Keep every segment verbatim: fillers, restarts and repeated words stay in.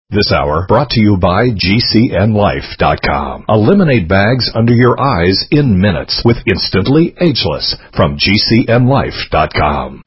This hour brought to you by G C N Life dot com. Eliminate bags under your eyes in minutes with Instantly Ageless from G C N Life dot com.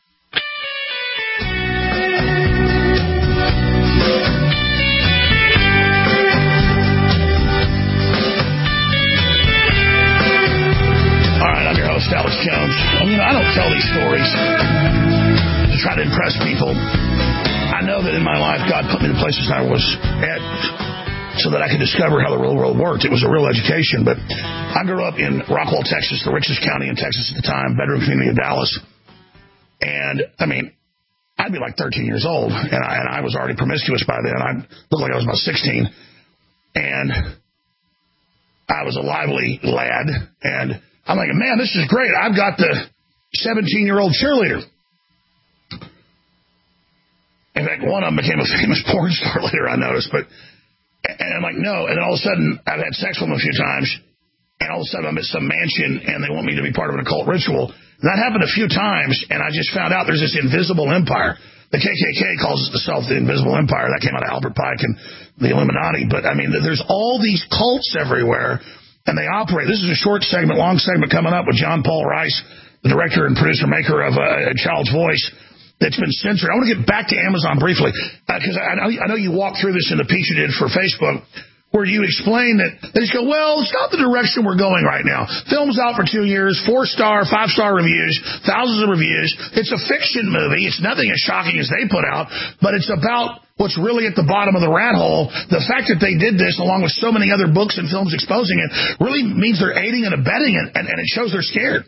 All right, I'm your host, Alex Jones. And, you know, I don't tell these stories to try to impress people. I know that in my life, God put me in the places I was at so that I could discover how the real world worked. It was a real education. But I grew up in Rockwall, Texas, the richest county in Texas at the time, bedroom community of Dallas. And, I mean, I'd be like thirteen years old, and I, and I was already promiscuous by then. I looked like I was about sixteen. And I was a lively lad. And I'm like, man, this is great. I've got the seventeen-year-old cheerleader. In fact, one of them became a famous porn star later, I noticed. But, and I'm like, no. And then all of a sudden, I've had sex with them a few times. And all of a sudden, I'm at some mansion, and they want me to be part of an occult ritual. And that happened a few times, and I just found out there's this invisible empire. The K K K calls itself the invisible empire. That came out of Albert Pike and the Illuminati. But, I mean, there's all these cults everywhere, and they operate. This is a short segment, long segment coming up with John Paul Rice, the director and producer maker of uh, A Child's Voice, that's been censored. I want to get back to Amazon briefly, because uh, I, know, I know you walked through this in the piece you did for Facebook, where you explain that they just go, well, it's not the direction we're going right now. Film's out for two years, four-star, five-star reviews, thousands of reviews. It's a fiction movie. It's nothing as shocking as they put out, but it's about what's really at the bottom of the rat hole. The fact that they did this, along with so many other books and films exposing it, really means they're aiding and abetting it, and, and it shows they're scared.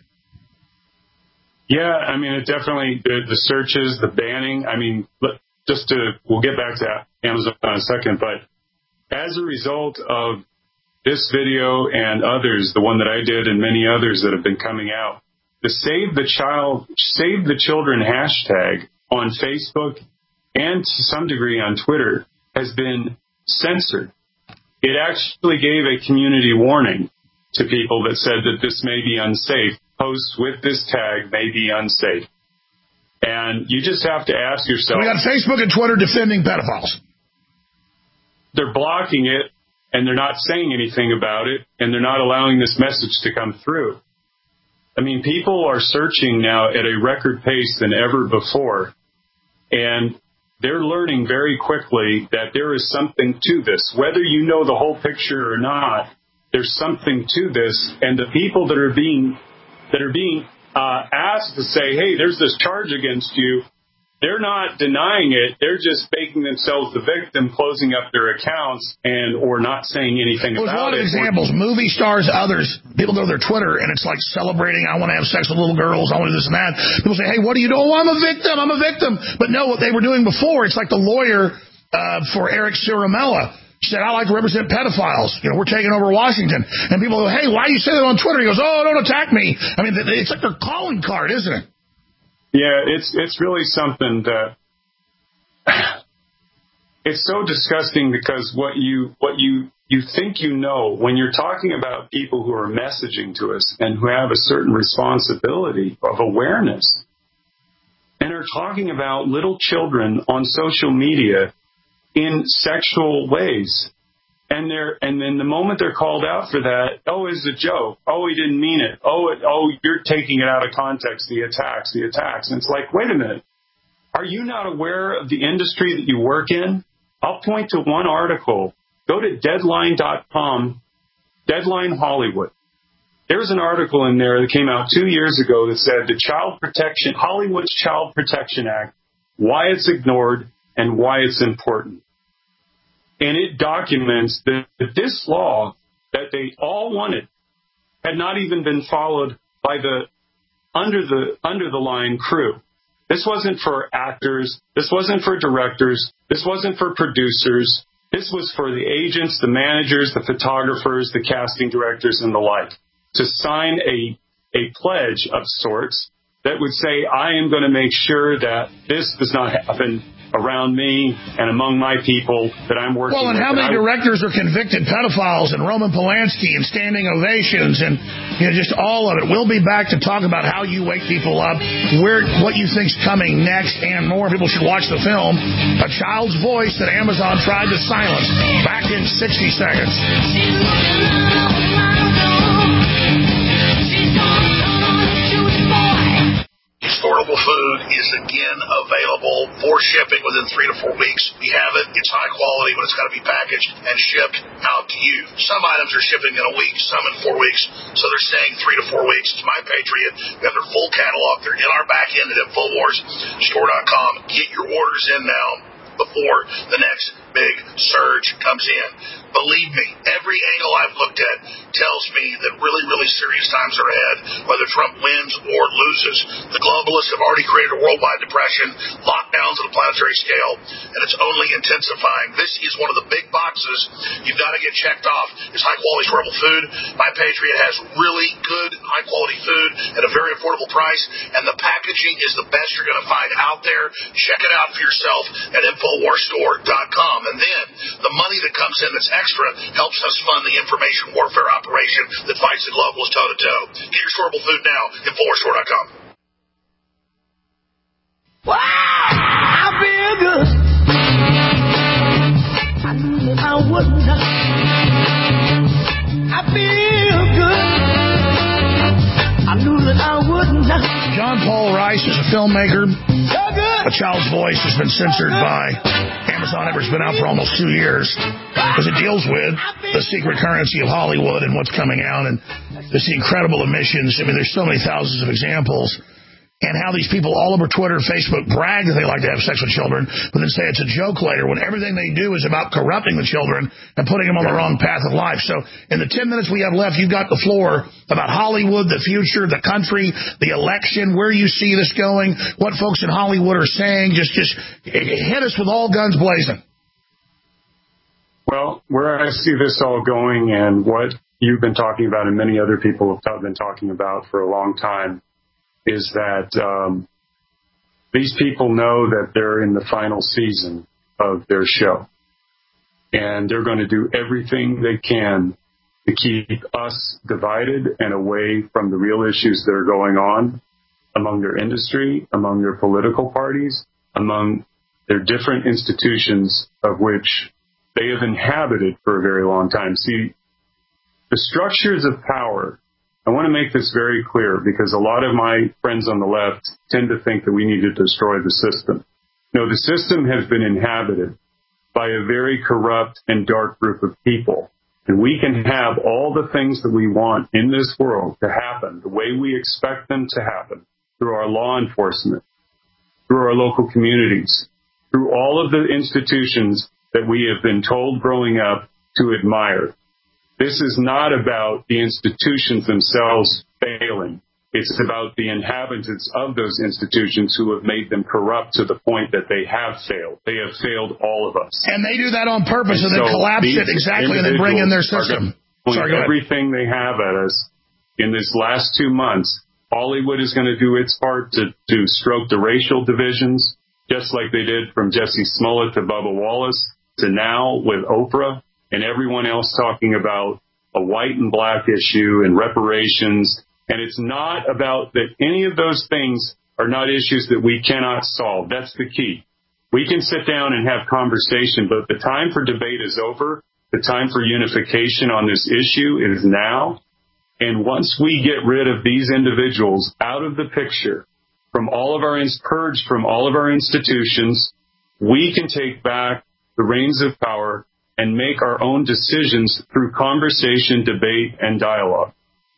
Yeah, I mean, it definitely, the, the searches, the banning, I mean, just to, we'll get back to Amazon in a second, but as a result of this video and others, the one that I did and many others that have been coming out, the Save the Child, Save the Children hashtag on Facebook and to some degree on Twitter has been censored. It actually gave a community warning to people that said that this may be unsafe. Posts with this tag may be unsafe. And you just have to ask yourself... We got Facebook and Twitter defending pedophiles. They're blocking it, and they're not saying anything about it, and they're not allowing this message to come through. I mean, people are searching now at a record pace than ever before, and they're learning very quickly that there is something to this. Whether you know the whole picture or not, there's something to this, and the people that are being... that are being uh, asked to say, hey, there's this charge against you, they're not denying it. They're just making themselves the victim, closing up their accounts and or not saying anything well, about it. There's a lot of examples. Movie stars, others, people go to their Twitter, and it's like celebrating, I want to have sex with little girls, I want to do this and that. People say, hey, what do you do? Oh, I'm a victim, I'm a victim. But no, what they were doing before, it's like the lawyer uh, for Eric Ciaramella. He said, I like to represent pedophiles. You know, we're taking over Washington. And people go, hey, why do you say that on Twitter? He goes, oh, don't attack me. I mean, it's like their calling card, isn't it? Yeah, it's it's really something that it's so disgusting because what you what you you think you know when you're talking about people who are messaging to us and who have a certain responsibility of awareness and are talking about little children on social media in sexual ways. And they're, and then the moment they're called out for that, oh, it's a joke. Oh, he didn't mean it. Oh, it, oh, you're taking it out of context. The attacks, the attacks. And it's like, wait a minute. Are you not aware of the industry that you work in? I'll point to one article. Go to deadline dot com, Deadline Hollywood. There's an article in there that came out two years ago that said the Child Protection, Hollywood's Child Protection Act, why it's ignored and why it's important. And it documents that this law that they all wanted had not even been followed by the under the under the line crew. This wasn't for actors. This wasn't for directors. This wasn't for producers. This was for the agents, the managers, the photographers, the casting directors, and the like, to sign a a pledge of sorts that would say, I am going to make sure that this does not happen around me and among my people that I'm working with. Well, and how with. many and directors are convicted pedophiles and Roman Polanski and standing ovations and, you know, just all of it. We'll be back to talk about how you wake people up, where what you think's coming next, and more. People should watch the film, A Child's Voice That Amazon Tried to Silence. Back in sixty seconds. Storable food is again available for shipping within three to four weeks. We have it. It's high quality, but it's got to be packaged and shipped out to you. Some items are shipping in a week, some in four weeks. So they're saying three to four weeks. It's My Patriot. We have their full catalog. They're in our back end at Infowars Store dot com. Get your orders in now before the next big surge comes in. Believe me, every angle I've looked at tells me that really, really serious times are ahead, whether Trump wins or loses. The globalists have already created a worldwide depression, lockdowns at a planetary scale, and it's only intensifying. This is one of the big boxes you've got to get checked off. Is high-quality storable food. My Patriot has really good, high-quality food at a very affordable price, and the packaging is the best you're going to find out there. Check it out for yourself at Infowars Store dot com. And then the money that comes in that's extra helps us fund the information warfare operation that fights the globalists toe-to-toe. Get your storable food now at Infowars Store dot com. Wow, I feel good. I knew that I wouldn't. I feel good. I knew that I wouldn't. John Paul Rice is a filmmaker. So good. A Child's Voice has been censored by Amazon. It's been out for almost two years because it deals with the secret currency of Hollywood and what's coming out and this incredible emissions. I mean, there's so many thousands of examples. And how these people all over Twitter and Facebook brag that they like to have sex with children, but then say it's a joke later when everything they do is about corrupting the children and putting them on the wrong path of life. So in the ten minutes we have left, you've got the floor about Hollywood, the future, the country, the election, where you see this going, what folks in Hollywood are saying. Just, just hit us with all guns blazing. Well, where I see this all going and what you've been talking about and many other people have been talking about for a long time is that um, these people know that they're in the final season of their show. And they're going to do everything they can to keep us divided and away from the real issues that are going on among their industry, among their political parties, among their different institutions of which they have inhabited for a very long time. See, the structures of power, I want to make this very clear because a lot of my friends on the left tend to think that we need to destroy the system. No, the system has been inhabited by a very corrupt and dark group of people. And we can have all the things that we want in this world to happen the way we expect them to happen through our law enforcement, through our local communities, through all of the institutions that we have been told growing up to admire. This is not about the institutions themselves failing. It's about the inhabitants of those institutions who have made them corrupt to the point that they have failed. They have failed all of us. And they do that on purpose and, and then so collapse it exactly and then bring in their system. Sorry, everything they have at us in this last two months. Hollywood is going to do its part to, to stroke the racial divisions, just like they did from Jesse Smollett to Bubba Wallace to now with Oprah. And everyone else talking about a white and black issue and reparations. And it's not about that any of those things are not issues that we cannot solve. That's the key. We can sit down and have conversation, but the time for debate is over. The time for unification on this issue is now. And once we get rid of these individuals out of the picture, from all of our, purged from all of our institutions, we can take back the reins of power and make our own decisions through conversation, debate, and dialogue.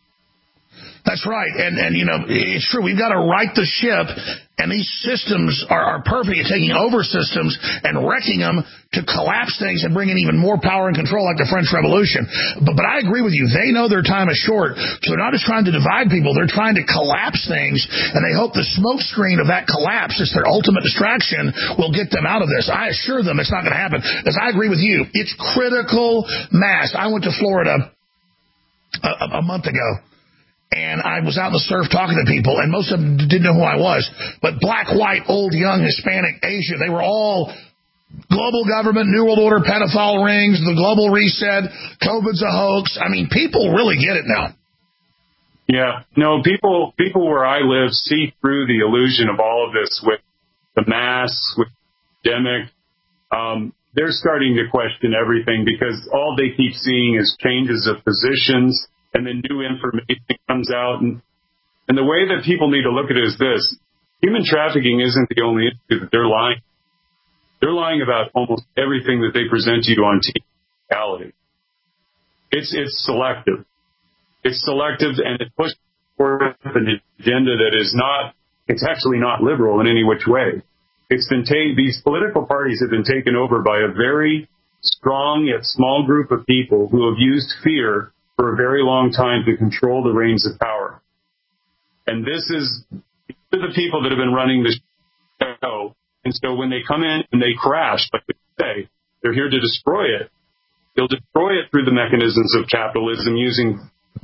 That's right. And, and you know, it's true. We've got to right the ship, and these systems are, are perfect at taking over systems and wrecking them to collapse things and bring in even more power and control like the French Revolution. But, but I agree with you. They know their time is short, so they're not just trying to divide people. They're trying to collapse things, and they hope the smoke screen of that collapse, it's their ultimate distraction, will get them out of this. I assure them it's not going to happen, because I agree with you. It's critical mass. I went to Florida a, a month ago. and I was out in the surf talking to people, and most of them didn't know who I was. But black, white, old, young, Hispanic, Asian, they were all global government, New World Order, pedophile rings, the global reset, COVID's a hoax. I mean, people really get it now. Yeah. No, people people where I live see through the illusion of all of this with the masks, with the pandemic. Um, they're starting to question everything because all they keep seeing is changes of positions, and then new information comes out. And, and the way that people need to look at it is this. Human trafficking isn't the only issue that they're lying. They're lying about almost everything that they present to you on T V. Reality. It's it's selective. It's selective, and it pushes forward an agenda that is not. It's actually not liberal in any which way. It's been taken. These political parties have been taken over by a very strong yet small group of people who have used fear for a very long time to control the reins of power. And this is the people that have been running the show. And so when they come in and they crash, like we say, they're here to destroy it. They'll destroy it through the mechanisms of capitalism using,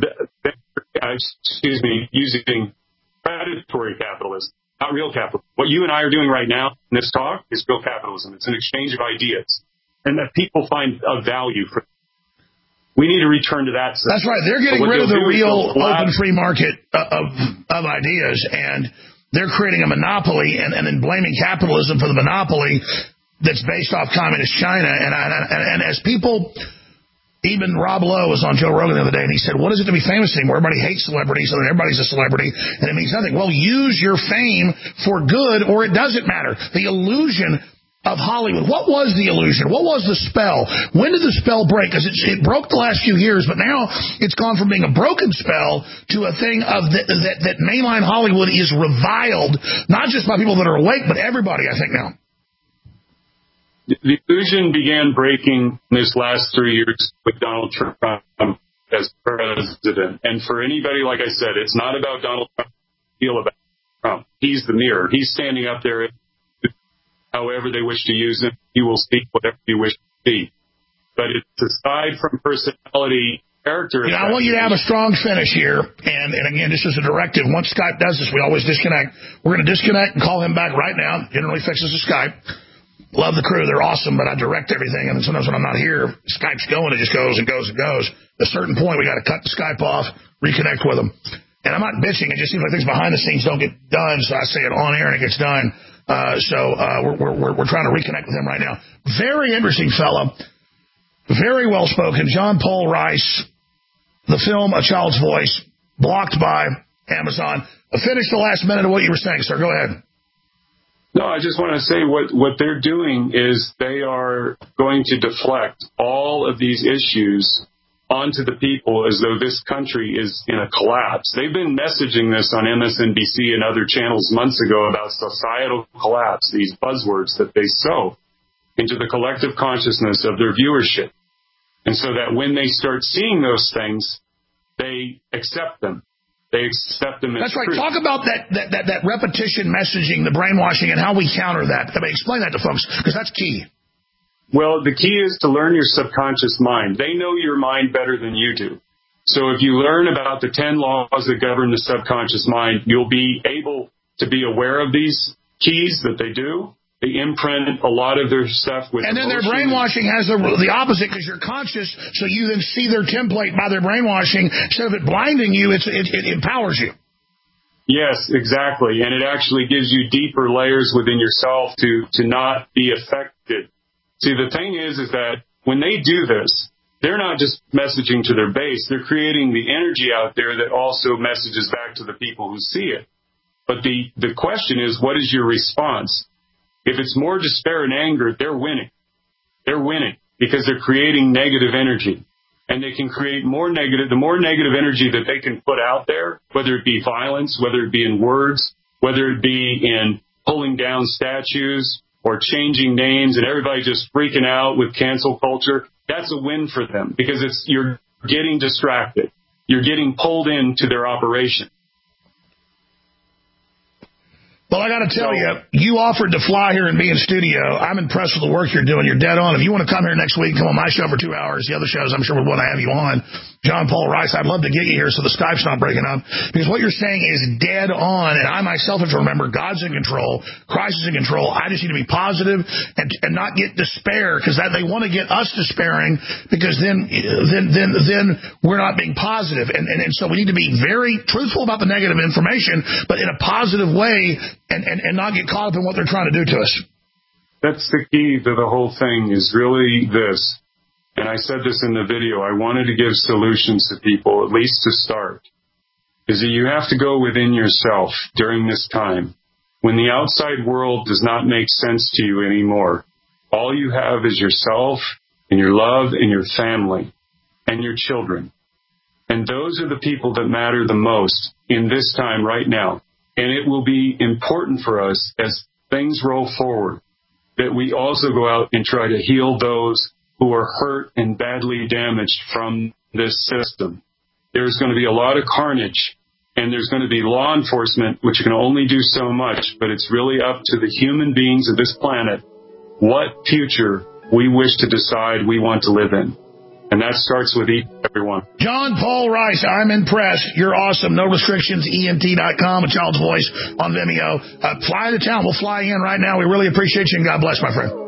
excuse me, using predatory capitalism, not real capitalism. What you and I are doing right now in this talk is real capitalism. It's an exchange of ideas, and that people find a value for. We need to return to that system. That's right. They're getting rid of the real open free market of of ideas, and they're creating a monopoly and, and then blaming capitalism for the monopoly that's based off communist China. And, I, and, and as people, even Rob Lowe was on Joe Rogan the other day, and he said, what is it to be famous anymore? Everybody hates celebrities, so then everybody's a celebrity, and it means nothing. Well, use your fame for good, or it doesn't matter. The illusion of Hollywood. What was the illusion? What was the spell? When did the spell break? Because it, it broke the last few years, but now it's gone from being a broken spell to a thing of the, that, that mainline Hollywood is reviled, not just by people that are awake, but everybody, I think, now. The illusion began breaking this last three years with Donald Trump as president. And for anybody, like I said, it's not about Donald Trump. Feel about Trump. He's the mirror. He's standing up there. However they wish to use him, he will speak whatever you wish to see. But it's aside from personality, character. You know, I want you to have a strong finish here. And, and again, this is a directive. Once Skype does this, we always disconnect. We're going to disconnect and call him back right now. Generally fixes the Skype. Love the crew. They're awesome, but I direct everything. And then sometimes when I'm not here, Skype's going. It just goes and goes and goes. At a certain point, we got to cut the Skype off, reconnect with them. And I'm not bitching. It just seems like things behind the scenes don't get done, so I say it on air and it gets done. Uh, so uh, we're, we're, we're trying to reconnect with him right now. Very interesting fellow. Very well-spoken. John Paul Rice. The film A Child's Voice. Blocked by Amazon. Finish the last minute of what you were saying, sir. Go ahead. No, I just want to say what, what they're doing is they are going to deflect all of these issues onto the people as though this country is in a collapse. They've been messaging this on M S N B C and other channels months ago about societal collapse, these buzzwords that they sow into the collective consciousness of their viewership. And so that when they start seeing those things, they accept them. They accept them as That's right. truth. Talk about that, that, that, that repetition messaging, the brainwashing, and how we counter that. I mean, explain that to folks, because that's key. Well, the key is to learn your subconscious mind. They know your mind better than you do. So if you learn about the ten laws that govern the subconscious mind, you'll be able to be aware of these keys that they do. They imprint a lot of their stuff with And then emotion. their brainwashing has the, the opposite, because you're conscious, so you then see their template by their brainwashing. Instead of it blinding you, it's, it, it empowers you. Yes, exactly. And it actually gives you deeper layers within yourself to, to not be affected. See, the thing is, is that when they do this, they're not just messaging to their base. They're creating the energy out there that also messages back to the people who see it. But the, the question is, what is your response? If it's more despair and anger, they're winning. They're winning because they're creating negative energy. And they can create more negative, the more negative energy that they can put out there, whether it be violence, whether it be in words, whether it be in pulling down statues, or changing names and everybody just freaking out with cancel culture, that's a win for them because it's you're getting distracted. You're getting pulled into their operation. Well, I got to tell So, you, you offered to fly here and be in studio. I'm impressed with the work you're doing. You're dead on. If you want to come here next week, come on my show for two hours. The other shows, I'm sure, would want to have you on. John Paul Rice, I'd love to get you here so the Skype's not breaking up, because what you're saying is dead on, and I myself have to remember God's in control, Christ is in control. I just need to be positive and, and not get despair, because that they want to get us despairing, because then then then then we're not being positive. And, and, and so we need to be very truthful about the negative information, but in a positive way, and, and, and not get caught up in what they're trying to do to us. That's the key to the whole thing, is really this. And I said this in the video, I wanted to give solutions to people, at least to start, is that you have to go within yourself during this time. When the outside world does not make sense to you anymore, all you have is yourself and your love and your family and your children. And those are the people that matter the most in this time right now. And it will be important for us as things roll forward that we also go out and try to heal those who are hurt and badly damaged from this system. There's going to be a lot of carnage, and there's going to be law enforcement, which can only do so much, but it's really up to the human beings of this planet what future we wish to decide we want to live in. And that starts with each and every one. John Paul Rice, I'm impressed. You're awesome. No restrictions, E M T dot com, a child's voice on Vimeo. Uh, fly to town. We'll fly in right now. We really appreciate you, and God bless, my friend.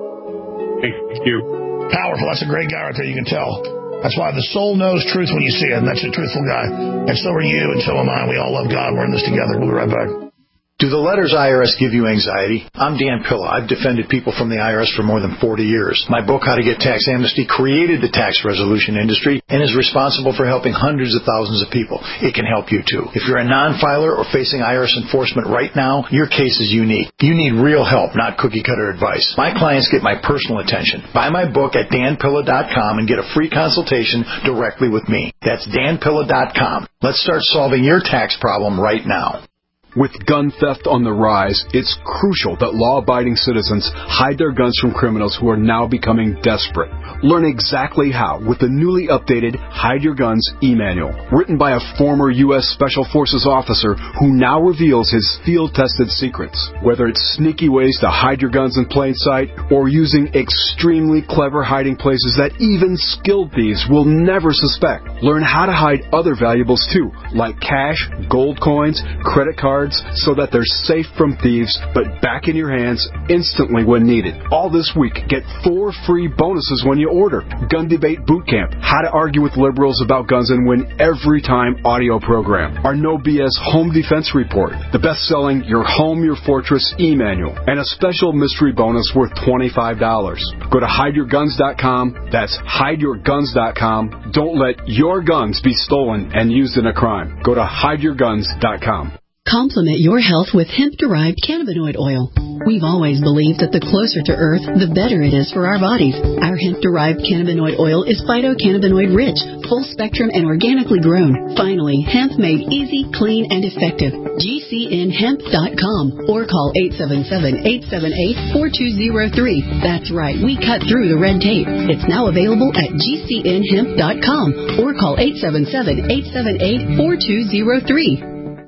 Thank you. Powerful. That's a great guy right there. You can tell. That's why the soul knows truth when you see it, and that's a truthful guy. And so are you, and so am I. We all love God. We're in this together. We'll be right back. Do the letters I R S give you anxiety? I'm Dan Pilla. I've defended people from the I R S for more than forty years. My book, How to Get Tax Amnesty, created the tax resolution industry and is responsible for helping hundreds of thousands of people. It can help you, too. If you're a non-filer or facing I R S enforcement right now, your case is unique. You need real help, not cookie-cutter advice. My clients get my personal attention. Buy my book at dan pilla dot com and get a free consultation directly with me. That's dan pilla dot com. Let's start solving your tax problem right now. With gun theft on the rise, it's crucial that law-abiding citizens hide their guns from criminals who are now becoming desperate. Learn exactly how with the newly updated Hide Your Guns e-manual, written by a former U S Special Forces officer who now reveals his field-tested secrets. Whether it's sneaky ways to hide your guns in plain sight or using extremely clever hiding places that even skilled thieves will never suspect. Learn how to hide other valuables too, like cash, gold coins, credit cards, so that they're safe from thieves, but back in your hands instantly when needed. All this week, get four free bonuses when you order. Gun Debate Boot Camp, How to Argue with Liberals About Guns and Win Every Time audio program. Our No B S Home Defense Report, the best-selling Your Home, Your Fortress e-manual, and a special mystery bonus worth twenty-five dollars. Go to hide your guns dot com. That's hide your guns dot com. Don't let your guns be stolen and used in a crime. Go to hide your guns dot com. Complement your health with hemp-derived cannabinoid oil. We've always believed that the closer to Earth, the better it is for our bodies. Our hemp-derived cannabinoid oil is phytocannabinoid-rich, full-spectrum, and organically grown. Finally, hemp made easy, clean, and effective. G C N hemp dot com or call eight seven seven, eight seven eight, four two zero three. That's right, we cut through the red tape. It's now available at G C N hemp dot com or call eight seven seven, eight seven eight, four two zero three.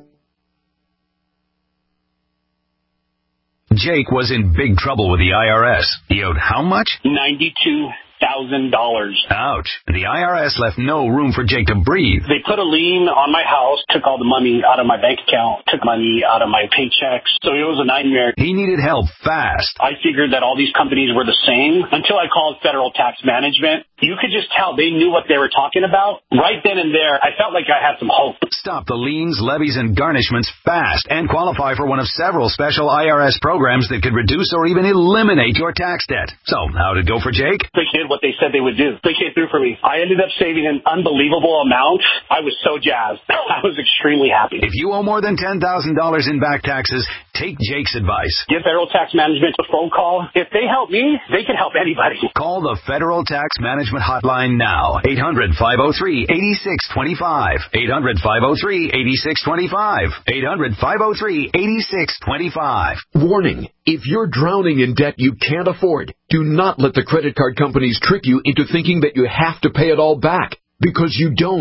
Jake was in big trouble with the I R S. He owed how much? ninety-two thousand dollars. Ouch. The I R S left no room for Jake to breathe. They put a lien on my house, took all the money out of my bank account, took money out of my paychecks. So it was a nightmare. He needed help fast. I figured that all these companies were the same until I called Federal Tax Management. You could just tell they knew what they were talking about. Right then and there, I felt like I had some hope. Stop the liens, levies, and garnishments fast and qualify for one of several special I R S programs that could reduce or even eliminate your tax debt. So, how'd it go for Jake? They did what they said they would do. They came through for me. I ended up saving an unbelievable amount. I was so jazzed. I was extremely happy. If you owe more than ten thousand dollars in back taxes, take Jake's advice. Give Federal Tax Management a phone call. If they help me, they can help anybody. Call the Federal Tax Management Hotline now. eight hundred, five oh three, eight six two five. eight hundred, five oh three, eight six two five. eight hundred, five oh three, eight six two five. Warning. If you're drowning in debt you can't afford, do not let the credit card companies trick you into thinking that you have to pay it all back, because you don't.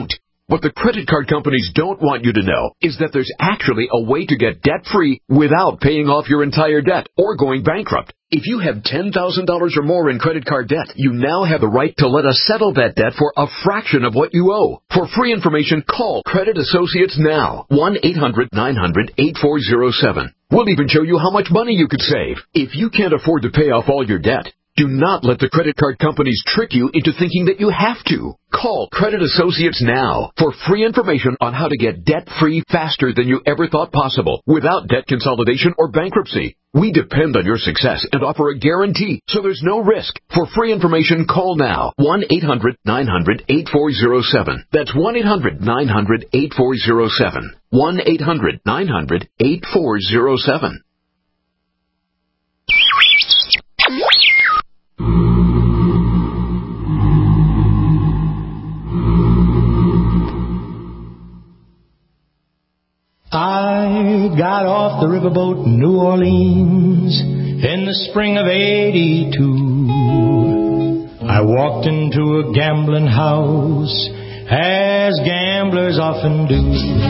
What the credit card companies don't want you to know is that there's actually a way to get debt-free without paying off your entire debt or going bankrupt. If you have ten thousand dollars or more in credit card debt, you now have the right to let us settle that debt for a fraction of what you owe. For free information, call Credit Associates now. one eight hundred nine hundred eight four zero seven. We'll even show you how much money you could save. If you can't afford to pay off all your debt, do not let the credit card companies trick you into thinking that you have to. Call Credit Associates now for free information on how to get debt-free faster than you ever thought possible without debt consolidation or bankruptcy. We depend on your success and offer a guarantee, so there's no risk. For free information, call now. one eight hundred nine hundred eight four zero seven. That's one eight hundred nine hundred eight four zero seven. one eight hundred nine hundred eight four zero seven. I got off the riverboat in New Orleans in the spring of eighty-two. I walked into a gambling house, as gamblers often do.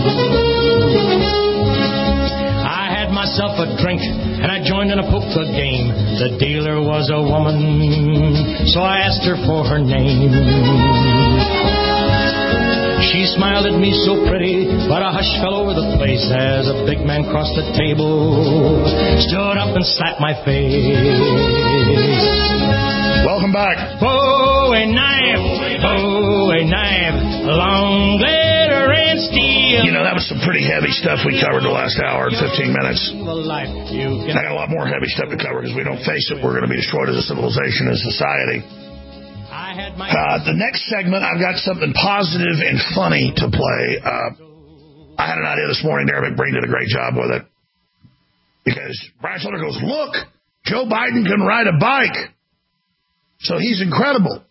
I had myself a drink, and I joined in a poker game. The dealer was a woman, so I asked her for her name. She smiled at me so pretty, but a hush fell over the place as a big man crossed the table, stood up and slapped my face. Welcome back. Bowie knife, Bowie knife, long glitter and steel. You know, that was some pretty heavy stuff we covered the last hour and fifteen minutes. I got a lot more heavy stuff to cover because we don't face it. We're going to be destroyed as a civilization, as a society. Uh, the next segment, I've got something positive and funny to play. Uh, I had an idea this morning. Derek Breen did a great job with it. Because Brian Schulter goes, look, Joe Biden can ride a bike. So he's incredible.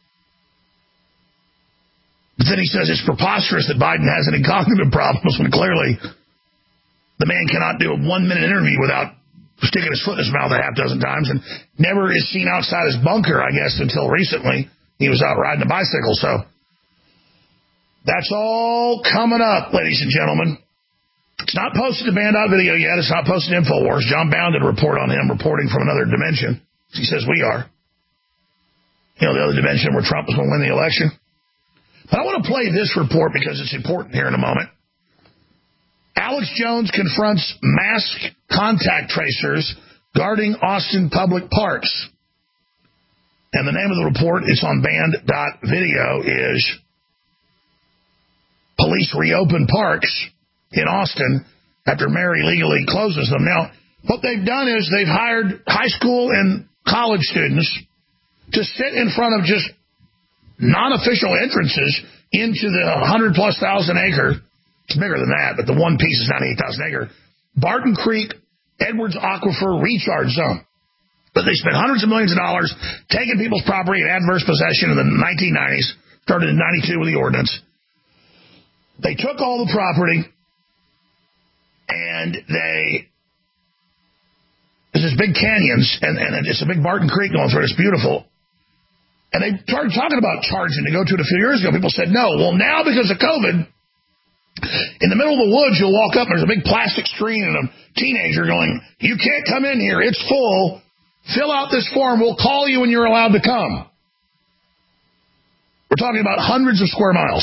But then he says it's preposterous that Biden has any cognitive problems when clearly the man cannot do a one-minute interview without sticking his foot in his mouth a half dozen times, and never is seen outside his bunker, I guess, until recently. He was out riding a bicycle, so that's all coming up, ladies and gentlemen. It's not posted to Band dot video yet. It's not posted to InfoWars. John Bound did a report on him, reporting from another dimension. He says we are. You know, the other dimension where Trump was going to win the election. But I want to play this report because it's important here in a moment. Alex Jones confronts mask contact tracers guarding Austin public parks. And the name of the report, it's on Band dot video, is Police Reopen Parks in Austin after mayor illegally closes them. Now, what they've done is they've hired high school and college students to sit in front of just non-official entrances into the one hundred plus thousand acre. It's bigger than that, but the one piece is ninety-eight thousand acre. Barton Creek Edwards Aquifer Recharge Zone. But they spent hundreds of millions of dollars taking people's property in adverse possession in the nineteen nineties, started in ninety-two with the ordinance. They took all the property, and they, there's this big canyons, and, and it's a big Barton Creek going through it. It's beautiful. And they started talking about charging to go to it a few years ago. People said no. Well, now because of COVID, in the middle of the woods, you'll walk up, and there's a big plastic screen and a teenager going, you can't come in here. It's full. Fill out this form. We'll call you when you're allowed to come. We're talking about hundreds of square miles.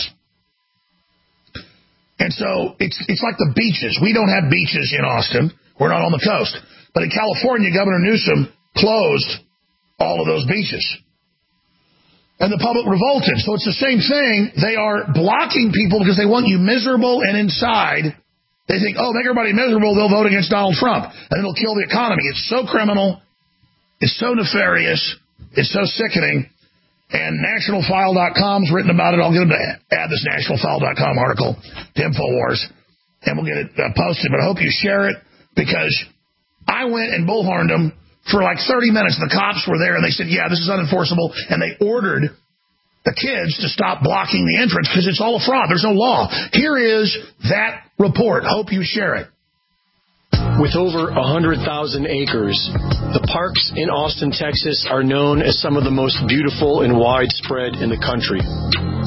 And so it's it's like the beaches. We don't have beaches in Austin. We're not on the coast. But in California, Governor Newsom closed all of those beaches. And the public revolted. So it's the same thing. They are blocking people because they want you miserable and inside. They think, oh, make everybody miserable, they'll vote against Donald Trump. And it'll kill the economy. It's so criminal. It's so nefarious. It's so sickening. And national file dot com's written about it. I'll get them to add this national file dot com article to InfoWars, and we'll get it uh, posted. But I hope you share it, because I went and bullhorned them for like thirty minutes. The cops were there, and they said, yeah, this is unenforceable. And they ordered the kids to stop blocking the entrance because it's all a fraud. There's no law. Here is that report. Hope you share it. With over one hundred thousand acres, the parks in Austin, Texas are known as some of the most beautiful and widespread in the country.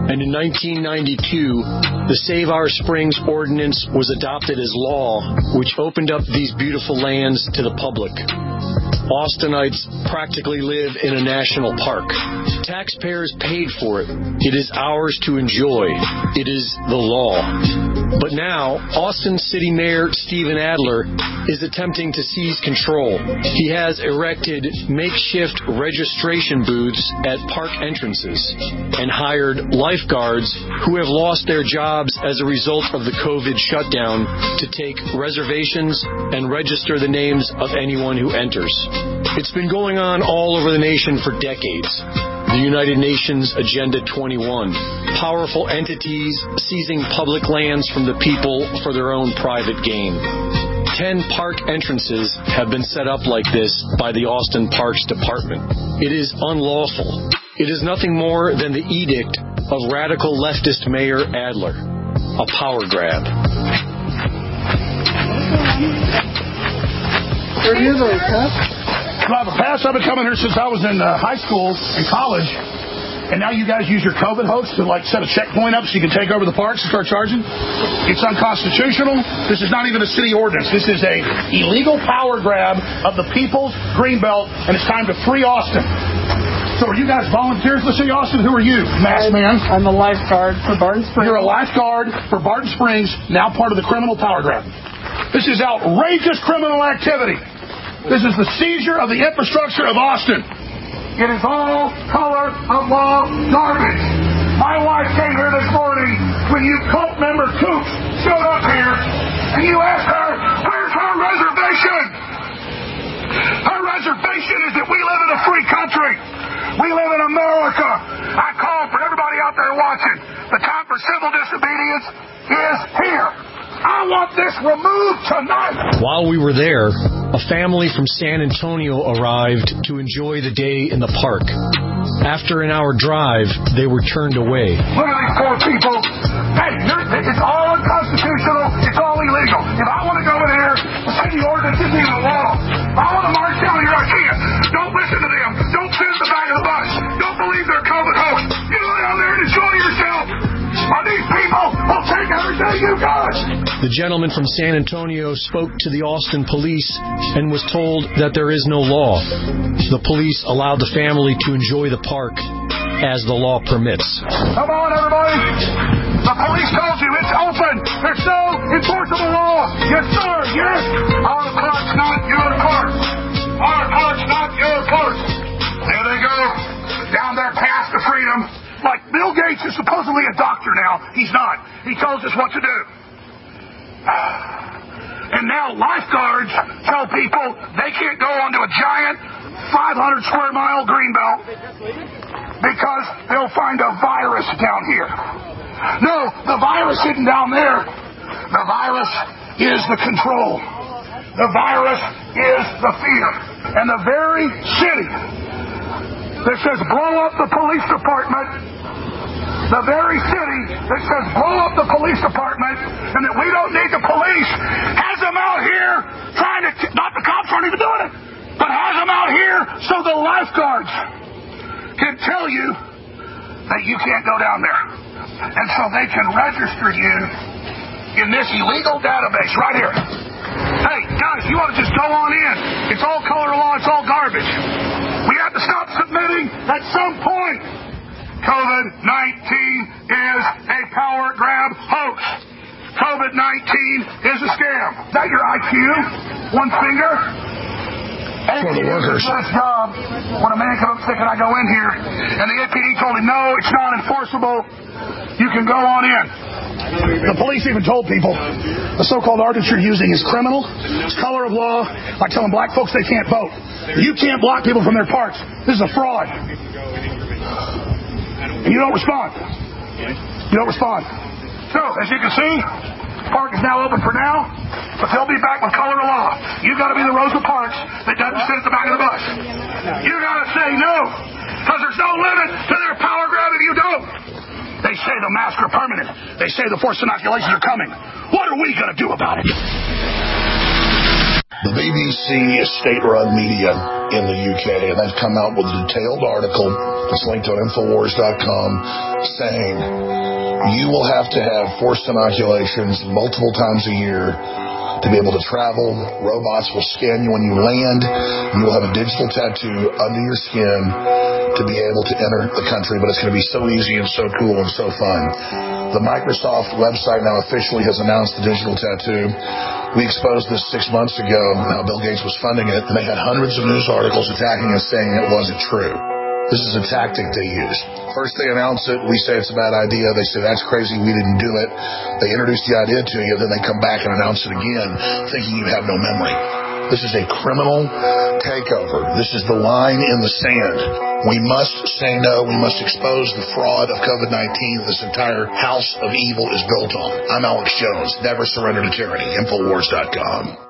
And in nineteen ninety-two, the Save Our Springs Ordinance was adopted as law, which opened up these beautiful lands to the public. Austinites practically live in a national park. Taxpayers paid for it. It is ours to enjoy. It is the law. But now, Austin City Mayor Steven Adler is attempting to seize control. He has erected makeshift registration booths at park entrances and hired lifeguards who have lost their jobs as a result of the COVID shutdown to take reservations and register the names of anyone who enters. It's been going on all over the nation for decades. The United Nations Agenda twenty-one, powerful entities seizing public lands from the people for their own private gain. Ten park entrances have been set up like this by the Austin Parks Department. It is unlawful. It is nothing more than the edict of radical leftist Mayor Adler. A power grab. Where are those, huh? I have a pass. I've been coming here since I was in uh, high school and college. And now you guys use your COVID hoax to, like, set a checkpoint up so you can take over the parks and start charging? It's unconstitutional. This is not even a city ordinance. This is a illegal power grab of the people's greenbelt, and it's time to free Austin. So are you guys volunteers for the city of Austin? Who are you, masked man? I'm a lifeguard for Barton Springs. You're a lifeguard for Barton Springs, now part of the criminal power grab. This is outrageous criminal activity. This is the seizure of the infrastructure of Austin. It is all color of law garbage. My wife came here this morning when you cult member Coops showed up here, and you asked her, where's her reservation? Her reservation is that we live in a free country. We live in America. I call for everybody out there watching. The time for civil disobedience is here. I want this removed tonight. While we were there, a family from San Antonio arrived to enjoy the day in the park. After an hour drive, they were turned away. Look at these poor people. Hey, it's all unconstitutional. It's all illegal. If I want to go in here, the city ordinance isn't even a law. If I want to march down here, I can't. Don't listen to them. Don't sit in the back of the bus. Don't believe their COVID hoax. You go down there and enjoy yourself. Or these people will take everything you got. The gentleman from San Antonio spoke to the Austin police and was told that there is no law. The police allowed the family to enjoy the park as the law permits. Come on, everybody. The police told you it's open. There's no enforceable law. Yes, sir. Yes. Our park's not your park. Our park's not your park. There they go. Down there past the freedom. Like Bill Gates is supposedly a doctor now. He's not. He tells us what to do. And now lifeguards tell people they can't go onto a giant five hundred square mile greenbelt because they'll find a virus down here. No, the virus isn't down there. The virus is the control. The virus is the fear. And the very city that says blow up the police department, the very city that says blow up the police department and that we don't need the police, has them out here trying to, not the cops aren't even doing it, but has them out here so the lifeguards can tell you that you can't go down there. And so they can register you in this illegal database right here. Hey, guys, you ought to just go on in. It's all color law, it's all garbage. We have to stop submitting at some point. COVID nineteen is a power grab hoax. COVID nineteen is a scam. Is that your I Q? One finger? For the workers. This job. When a man comes up sick and I go in here, and the A P D told him, no, it's not enforceable. You can go on in. The police even told people the so-called ordinance you're using is criminal. It's color of law. Like telling black folks they can't vote. You can't block people from their parks. This is a fraud. And you don't respond. You don't respond. So, as you can see, the park is now open for now, but they'll be back with color of law. You've got to be the Rosa Parks that doesn't sit at the back of the bus. You got to say no, because there's no limit to their power grab if you don't. They say the masks are permanent. They say the forced inoculations are coming. What are we going to do about it? The B B C is state-run media. in the U K, and they've come out with a detailed article that's linked on Infowars dot com saying you will have to have forced inoculations multiple times a year to be able to travel. Robots will scan you when you land, and you will have a digital tattoo under your skin to be able to enter the country, but it's going to be so easy and so cool and so fun. The Microsoft website now officially has announced the digital tattoo. We exposed this six months ago, how Bill Gates was funding it, and they had hundreds of news articles attacking us saying it wasn't true. This is a tactic they use. First they announce it, we say it's a bad idea. They say, that's crazy, we didn't do it. They introduce the idea to you, then they come back and announce it again, thinking you have no memory. This is a criminal takeover. This is the line in the sand. We must say no. We must expose the fraud of COVID nineteen this entire house of evil is built on. I'm Alex Jones. Never surrender to tyranny. Infowars dot com.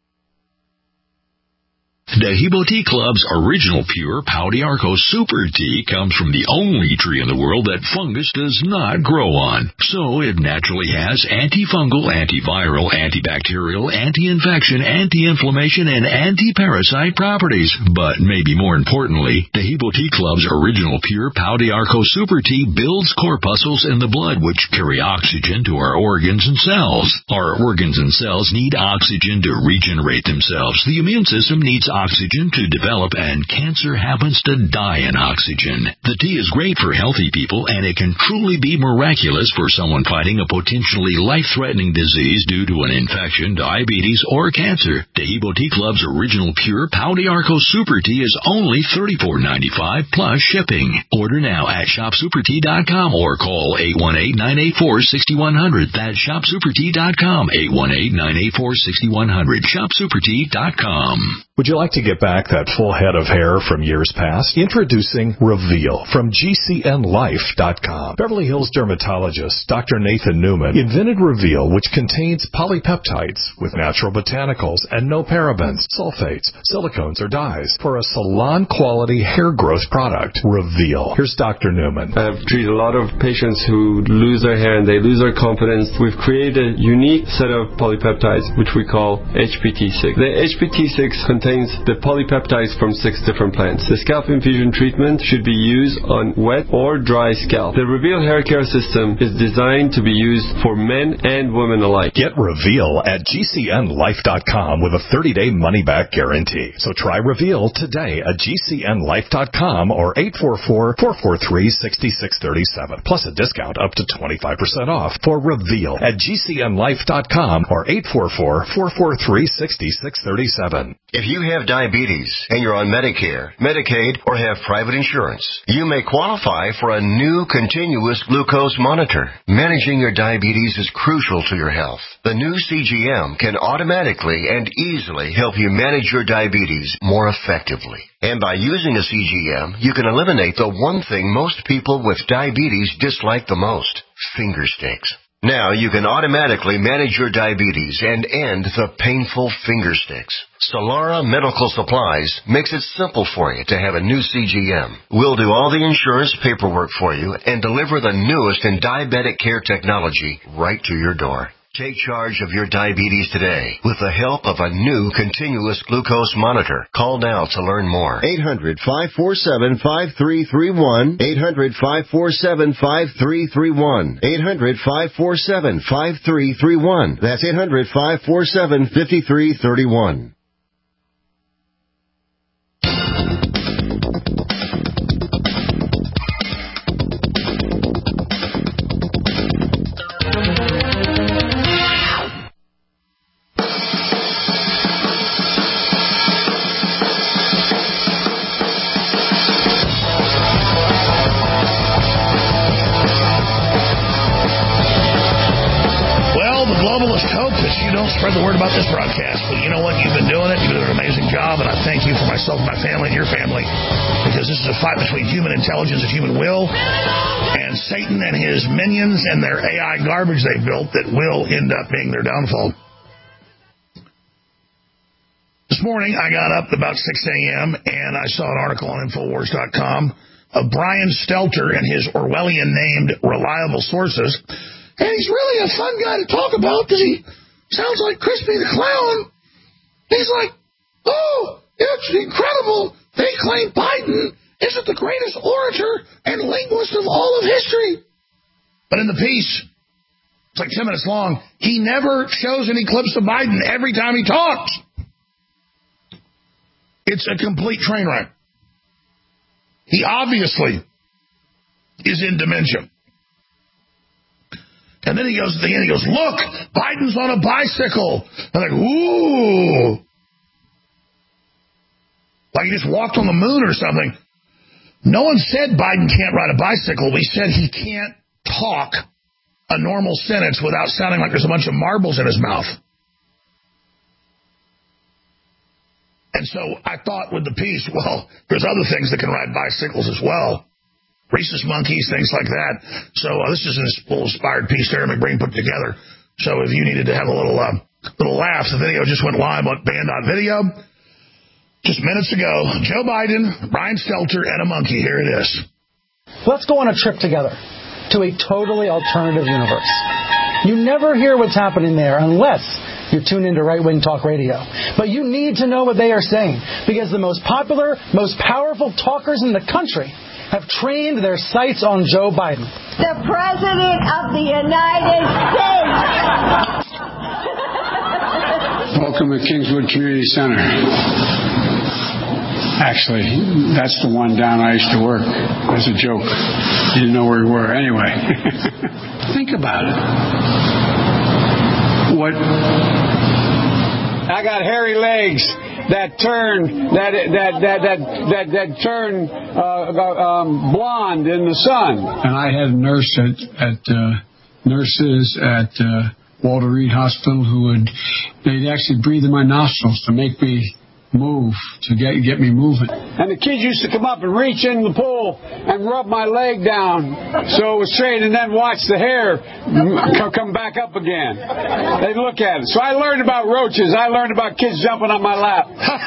Dehibo Tea Club's original pure Pau d'Arco Super Tea comes from the only tree in the world that fungus does not grow on. So it naturally has antifungal, antiviral, antibacterial, anti-infection, anti-inflammation, and anti-parasite properties. But maybe more importantly, Dehibo Tea Club's original pure Pau d'Arco Super Tea builds corpuscles in the blood which carry oxygen to our organs and cells. Our organs and cells need oxygen to regenerate themselves. The immune system needs oxygen oxygen to develop, and cancer happens to die in oxygen. The tea is great for healthy people, and it can truly be miraculous for someone fighting a potentially life-threatening disease due to an infection, diabetes, or cancer. Dehibo Tea Club's original pure Pau d'Arco Super Tea is only thirty-four dollars and ninety-five cents plus shipping. Order now at shop super tea dot com or call eight one eight, nine eight four, six one zero zero. That's shop super tea dot com, eight one eight, nine eight four, six one zero zero, shop super tea dot com. Would you like to get back that full head of hair from years past? Introducing Reveal from G C N life dot com. Beverly Hills dermatologist Doctor Nathan Newman invented Reveal, which contains polypeptides with natural botanicals and no parabens, sulfates, silicones, or dyes for a salon-quality hair growth product. Reveal. Here's Doctor Newman. I've treated a lot of patients who lose their hair and they lose their confidence. We've created a unique set of polypeptides, which we call H P T six. The H P T six contains the polypeptides from six different plants. The scalp infusion treatment should be used on wet or dry scalp. The Reveal hair care system is designed to be used for men and women alike. Get Reveal at G C N life dot com with a thirty-day money-back guarantee. So try Reveal today at G C N life dot com or eight four four, four four three, six six three seven. Plus a discount up to twenty-five percent off for Reveal at G C N life dot com or eight four four, four four three, six six three seven. If you have diabetes and you're on Medicare, Medicaid, or have private insurance, you may qualify for a new continuous glucose monitor. Managing your diabetes is crucial to your health. The new C G M can automatically and easily help you manage your diabetes more effectively. And by using a C G M, you can eliminate the one thing most people with diabetes dislike the most: finger sticks. Now you can automatically manage your diabetes and end the painful finger sticks. Solara Medical Supplies makes it simple for you to have a new C G M. We'll do all the insurance paperwork for you and deliver the newest in diabetic care technology right to your door. Take charge of your diabetes today with the help of a new continuous glucose monitor. Call now to learn more. eight hundred, five four seven, five three three one. eight hundred, five four seven, five three three one. eight hundred, five four seven, five three three one. That's eight hundred, five four seven, five three three one. Spread the word about this broadcast. But you know what? You've been doing it. You've been doing an amazing job, and I thank you for myself and my family and your family, because this is a fight between human intelligence and human will and Satan and his minions and their A I garbage they built that will end up being their downfall. This morning, I got up about six a.m., and I saw an article on Infowars dot com of Brian Stelter and his Orwellian-named reliable sources, and he's really a fun guy to talk about because he sounds like Crispy the Clown. He's like, oh, It's incredible. They claim Biden isn't the greatest orator and linguist of all of history. But in the piece, it's like ten minutes long, he never shows any clips of Biden every time he talks. It's a complete train wreck. He obviously is in dementia. And then he goes at the end, he goes, look, Biden's on a bicycle. I'm like, ooh. Like he just walked on the moon or something. No one said Biden can't ride a bicycle. We said he can't talk a normal sentence without sounding like there's a bunch of marbles in his mouth. And so I thought with the piece, well, there's other things that can ride bicycles as well. Rhesus monkeys, things like that. So uh, this is a little inspired piece Darren McBreen put together. So if you needed to have a little uh, little laugh, the video just went live on Band.video just minutes ago. Joe Biden, Brian Stelter, and a monkey. Here it is. Let's go on a trip together to a totally alternative universe. You never hear what's happening there unless you tune into right-wing talk radio. But you need to know what they are saying because the most popular, most powerful talkers in the country have trained their sights on Joe Biden. The President of the United States. Welcome to Kingswood Community Center. Actually, that's the one down I used to work. As a joke. Didn't know where we were. Anyway, think about it. What? I got hairy legs that turn that that that that that, that turn uh, um, blonde in the sun. And I had a nurse at at uh, nurses at uh, Walter Reed Hospital who would they'd actually breathe in my nostrils to make me move, to get get me moving. And the kids used to come up and reach in the pool and rub my leg down so it was straight and then watch the hair come back up again. They'd look at it. So I learned about roaches. I learned about kids jumping on my lap.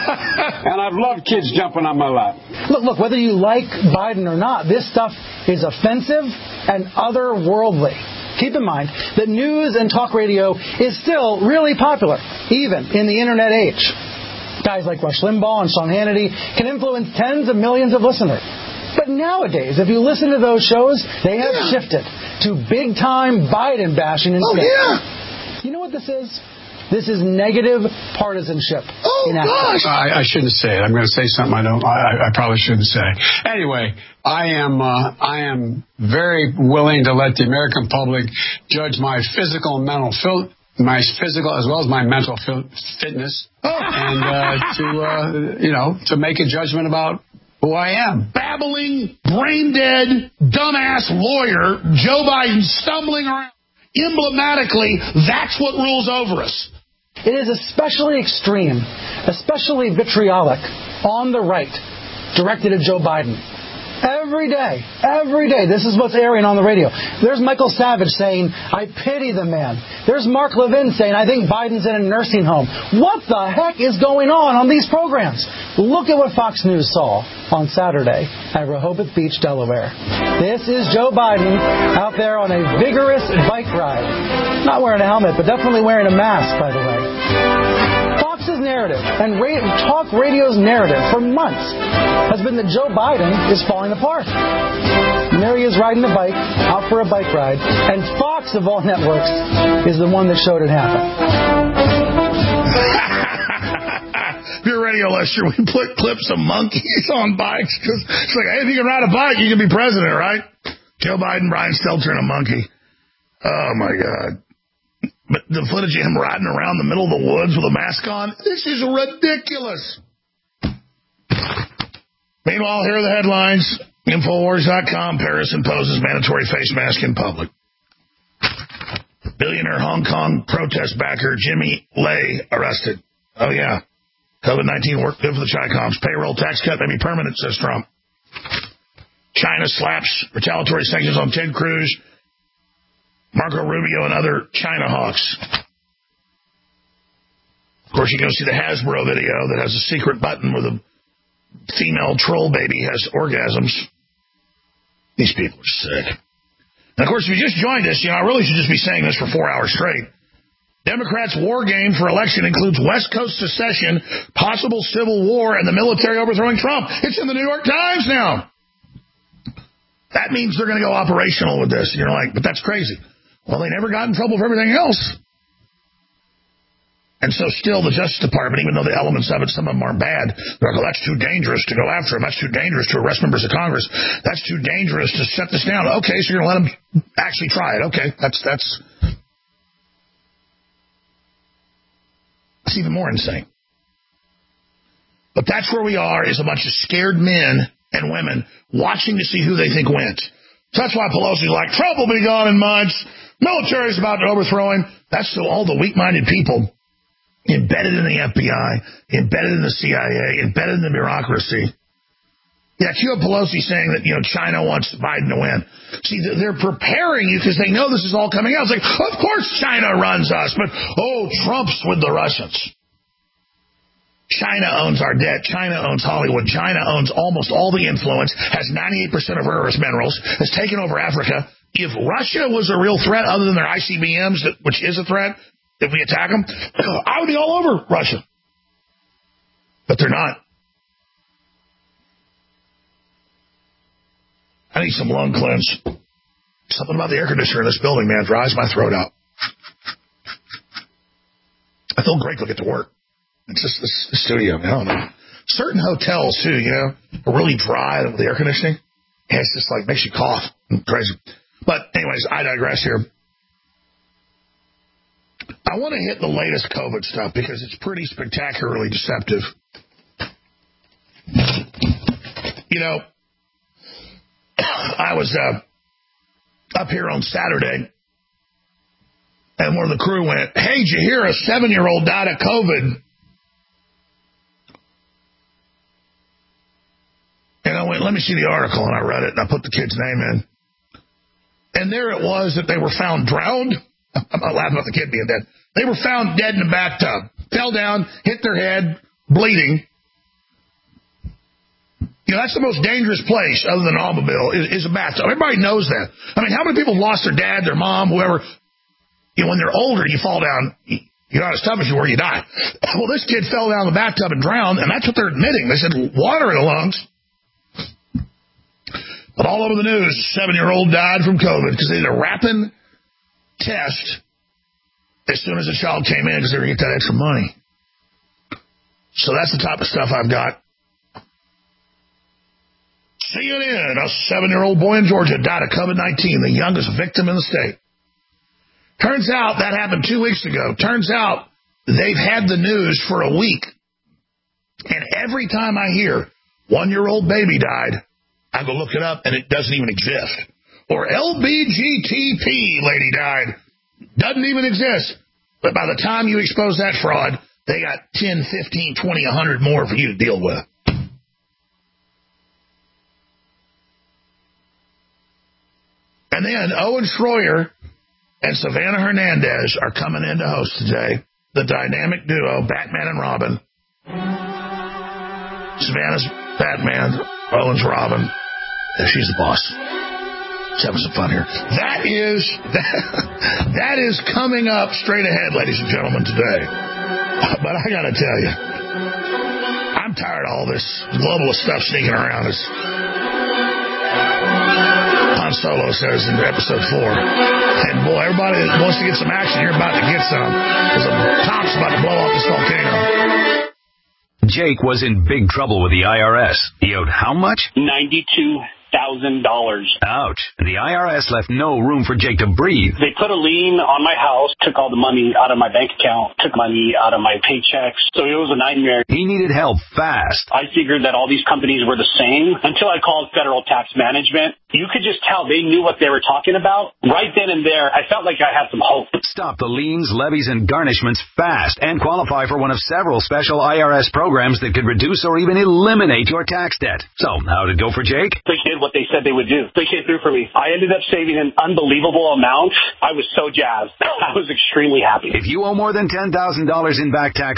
And I've loved kids jumping on my lap. Look, look, whether you like Biden or not, this stuff is offensive and otherworldly. Keep in mind that news and talk radio is still really popular, even in the internet age. Guys like Rush Limbaugh and Sean Hannity can influence tens of millions of listeners. But nowadays, if you listen to those shows, they have yeah. shifted to big-time Biden bashing instead. Oh, yeah. You know what this is? This is negative partisanship. Oh, gosh. I, I shouldn't say it. I'm going to say something I don't. I, I probably shouldn't say. Anyway, I am. Uh, I am very willing to let the American public judge my physical and mental fil- my physical as well as my mental fil- fitness, oh. and uh, to uh, you know to make a judgment about who I am. Babbling, brain-dead, dumbass lawyer Joe Biden stumbling around. Emblematically, that's what rules over us. It is especially extreme, especially vitriolic, on the right, directed at Joe Biden. Every day, every day, this is what's airing on the radio. There's Michael Savage saying, I pity the man. There's Mark Levin saying, I think Biden's in a nursing home. What the heck is going on on these programs? Look at what Fox News saw on Saturday at Rehoboth Beach, Delaware. This is Joe Biden out there on a vigorous bike ride. Not wearing a helmet, but definitely wearing a mask, by the way. Fox's narrative and ra- talk radio's narrative for months has been that Joe Biden is falling apart. And there he is riding the bike, out for a bike ride, and Fox, of all networks, is the one that showed it happen. If you're a radio listener, we put clips of monkeys on bikes because it's like, hey, if you can ride a bike, you can be president, right? Joe Biden, Brian Stelter, and a monkey. Oh, my God. But the footage of him riding around the middle of the woods with a mask on, this is ridiculous. Meanwhile, here are the headlines. Infowars dot com, Paris imposes mandatory face mask in public. Billionaire Hong Kong protest backer Jimmy Lai arrested. Oh, yeah. COVID nineteen worked good for the Chi-Coms. Payroll tax cut may be permanent, says Trump. China slaps retaliatory sanctions on Ted Cruz, Marco Rubio, and other China hawks. Of course, you can go see the Hasbro video that has a secret button where the female troll baby has orgasms. These people are sick. And, of course, if you just joined us, you know, I really should just be saying this for four hours straight. Democrats' war game for election includes West Coast secession, possible civil war, and the military overthrowing Trump. It's in the New York Times now. That means they're going to go operational with this. You're like, but that's crazy. Well, they never got in trouble for everything else. And so still the Justice Department, even though the elements of it, some of them aren't bad, they're like, well, that's too dangerous to go after him. That's too dangerous to arrest members of Congress. That's too dangerous to shut this down. Okay, so you're going to let them actually try it. Okay, that's that's that's even more insane. But that's where we are, is a bunch of scared men and women watching to see who they think wins. So that's why Pelosi's like, Trump will be gone in months. Military's about to overthrow him. That's so all the weak-minded people embedded in the F B I, embedded in the C I A, embedded in the bureaucracy. Yeah, Q Pelosi saying that, you know, China wants Biden to win. See, they're preparing you because they know this is all coming out. It's like, of course China runs us, but, oh, Trump's with the Russians. China owns our debt. China owns Hollywood. China owns almost all the influence, has ninety-eight percent of rare earth minerals, has taken over Africa. If Russia was a real threat other than their I C B Ms, that, which is a threat, if we attack them, I would be all over Russia. But they're not. I need some lung cleanse. Something about the air conditioner in this building, man, dries my throat out. I feel great to get to work. It's just this, the studio, man. I don't know. Certain hotels, too, you know, are really dry with the air conditioning. And it's just like makes you cough. Crazy. But anyways, I digress here. I want to hit the latest COVID stuff because it's pretty spectacularly deceptive. You know, I was uh, up here on Saturday, and one of the crew went, hey, did you hear a seven-year-old died of COVID? And I went, let me see the article, and I read it, and I put the kid's name in. And there it was that they were found drowned. I'm not laughing about the kid being dead. They were found dead in a bathtub. Fell down, hit their head, bleeding. You know, that's the most dangerous place other than an automobile is, is a bathtub. Everybody knows that. I mean, how many people have lost their dad, their mom, whoever? You know, when they're older, you fall down, you're not as tough as you were, you die. Well, this kid fell down in the bathtub and drowned, and that's what they're admitting. They said water in the lungs. But all over the news, a seven-year-old died from COVID because they did a rapid test as soon as the child came in because they were going to get that extra money. So that's the type of stuff I've got. C N N, a seven-year-old boy in Georgia died of COVID nineteen, the youngest victim in the state. Turns out that happened two weeks ago. Turns out they've had the news for a week. And every time I hear one-year-old baby died, I go look it up, and it doesn't even exist. Or L B G T P lady died. Doesn't even exist. But by the time you expose that fraud, they got ten, fifteen, twenty, one hundred more for you to deal with. And then Owen Schroyer and Savannah Hernandez are coming in to host today. The dynamic duo, Batman and Robin. Savannah's Batman, Owen's Robin. She's the boss. Let's have some fun here. That is that, that is coming up straight ahead, ladies and gentlemen, today. But I got to tell you, I'm tired of all this globalist stuff sneaking around us. Han Solo says in episode four. And boy, everybody that wants to get some action, you're about to get some. Because the top's about to blow off this volcano. Jake was in big trouble with the I R S. He owed how much? ninety-two thousand dollars. Ouch. The I R S left no room for Jake to breathe. They put a lien on my house, took all the money out of my bank account, took money out of my paychecks. So it was a nightmare. He needed help fast. I figured that all these companies were the same until I called Federal Tax Management. You could just tell they knew what they were talking about. Right then and there, I felt like I had some hope. Stop the liens, levies, and garnishments fast and qualify for one of several special I R S programs that could reduce or even eliminate your tax debt. So, how'd it go for Jake? They did what they said they would do. They came through for me. I ended up saving an unbelievable amount. I was so jazzed. I was extremely happy. If you owe more than ten thousand dollars in back taxes,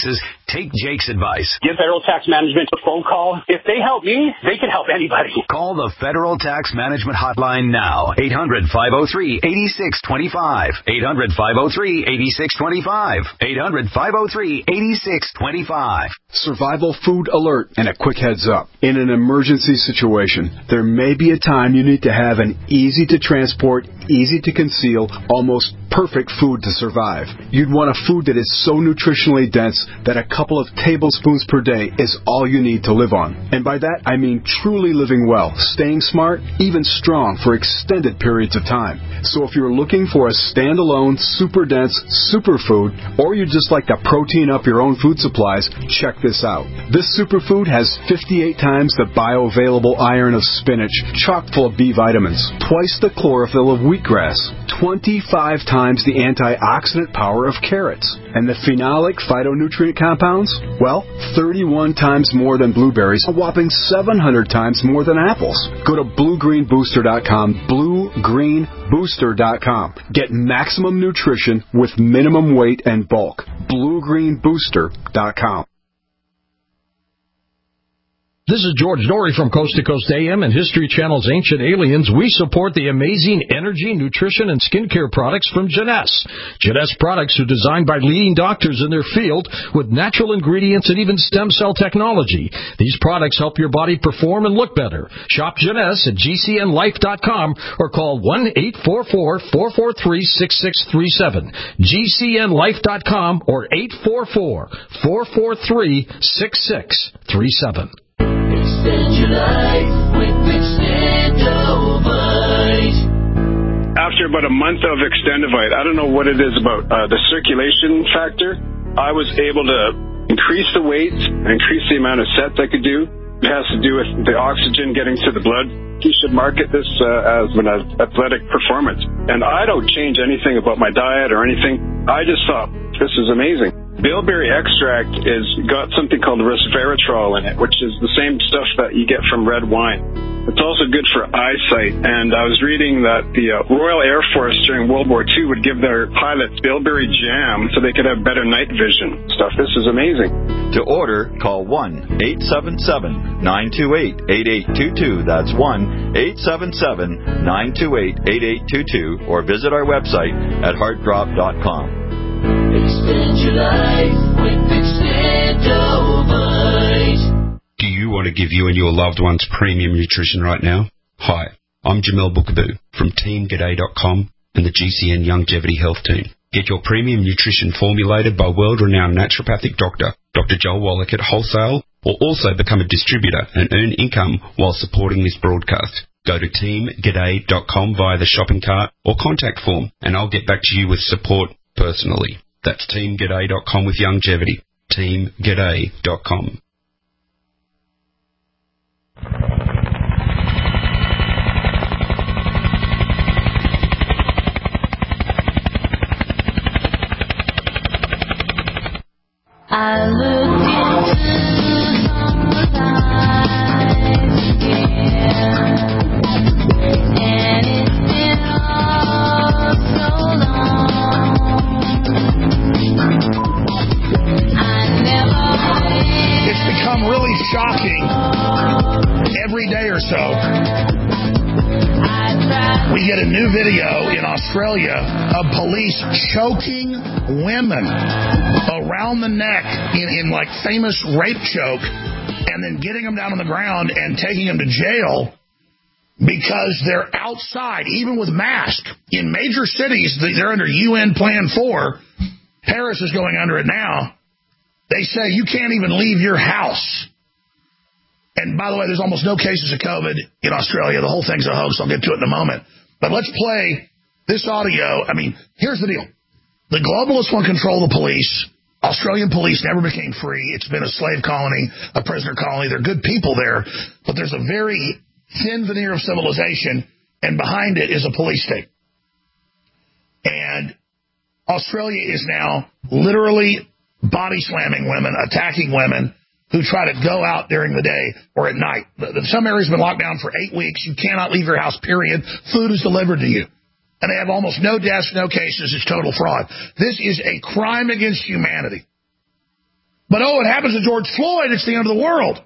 Take Jake's advice. Give Federal Tax Management a phone call. If they help me, they can help anybody. Call the Federal Tax Management Hotline now. eight hundred, five oh three, eight six two five. eight hundred, five oh three, eight six two five. eight hundred, five oh three, eight six two five. Survival food alert and a quick heads up. In an emergency situation, there may be a time you need to have an easy to transport, easy to conceal, almost perfect food to survive. You'd want a food that is so nutritionally dense that a couple of tablespoons per day is all you need to live on. And by that, I mean truly living well, staying smart, even strong for extended periods of time. So if you're looking for a standalone, super dense superfood, or you just like to protein up your own food supplies, check this out. This superfood has fifty-eight times the bioavailable iron of spinach, chock full of B vitamins, twice the chlorophyll of wheatgrass, twenty-five times the antioxidant power of carrots, and the phenolic phytonutrient compounds, well, thirty-one times more than blueberries, a whopping seven hundred times more than apples. Go to blue green booster dot com, blue green booster dot com. Get maximum nutrition with minimum weight and bulk. blue green booster dot com. This is George Norrie from Coast to Coast A M and History Channel's Ancient Aliens. We support the amazing energy, nutrition, and skincare products from Jeunesse. Jeunesse products are designed by leading doctors in their field with natural ingredients and even stem cell technology. These products help your body perform and look better. Shop Jeunesse at G C N life dot com or call one eight four four, four four three, six six three seven. G C N life dot com or eight four four, four four three, six six three seven. Extend your life with Extendovite. After about a month of Extendovite, I don't know what it is about uh, the circulation factor. I was able to increase the weight, increase the amount of sets I could do. It has to do with the oxygen getting to the blood. You should market this uh, as an athletic performance. And I don't change anything about my diet or anything. I just thought, this is amazing. Bilberry extract is got something called resveratrol in it, which is the same stuff that you get from red wine. It's also good for eyesight. And I was reading that the uh, Royal Air Force during World War Two would give their pilots Bilberry jam so they could have better night vision stuff. This is amazing. To order, call one eight seven seven, nine two eight, eight eight two two. That's one eight seven seven, nine two eight, eight eight two two, or visit our website at heart drop dot com. Extend your life with Extendovite. Do you want to give you and your loved ones premium nutrition right now? Hi, I'm Jamel Bookaboo from team g'day dot com and the G C N Longevity Health Team. Get your premium nutrition formulated by world-renowned naturopathic doctor, Doctor Joel Wallach at wholesale, or also become a distributor and earn income while supporting this broadcast. Go to team g'day dot com via the shopping cart or contact form, and I'll get back to you with support personally. That's team g'day dot com with longevity. team g'day dot com. I looked into someone's eyes again, and it's been all so long. I never It's become really shocking every day or so. We get a new video in Australia of police choking women around the neck in, in like famous rape choke, and then getting them down on the ground and taking them to jail because they're outside, even with masks. In major cities, they're under U N Plan four. Paris is going under it now. They say you can't even leave your house. And by the way, there's almost no cases of COVID in Australia. The whole thing's a hoax. I'll get to it in a moment. But let's play this audio. I mean, here's the deal. The globalists want to control the police. Australian police never became free. It's been a slave colony, a prisoner colony. They're good people there. But there's a very thin veneer of civilization, and behind it is a police state. And Australia is now literally body slamming women, attacking women who try to go out during the day or at night. Some areas have been locked down for eight weeks. You cannot leave your house, period. Food is delivered to you. And they have almost no deaths, no cases. It's total fraud. This is a crime against humanity. But, oh, it happens to George Floyd, it's the end of the world.